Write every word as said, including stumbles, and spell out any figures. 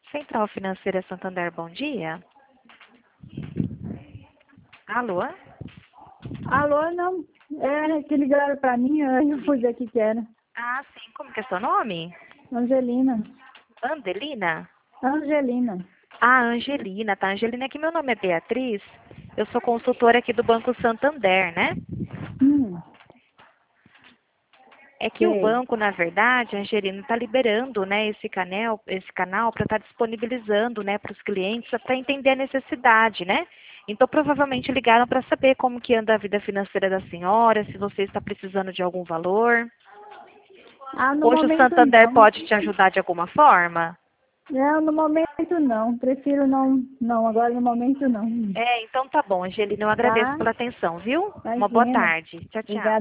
Central Financeira Santander, bom dia. Alô? Alô, não. É que ligaram pra mim, aí eu fui ver o que que era. Ah, sim. Como que é seu nome? Angelina. Andelina? Angelina. Ah, Angelina, tá. Angelina, aqui meu nome é Beatriz. Eu sou consultora aqui do Banco Santander, né? Hum, É que o sei. banco, na verdade, Angelina, está liberando, né, esse canal, esse canal para estar disponibilizando, né, para os clientes, para entender a necessidade, né? Então, provavelmente ligaram para saber como que anda a vida financeira da senhora, se você está precisando de algum valor. Ah, no Hoje o momento Santander não. pode te ajudar de alguma forma? Não, no momento não. Prefiro não, não. Agora no momento não. É, então tá bom, Angelina, eu agradeço Tá? pela atenção, viu? Uma boa Imagina. tarde. Tchau, tchau. Obrigada.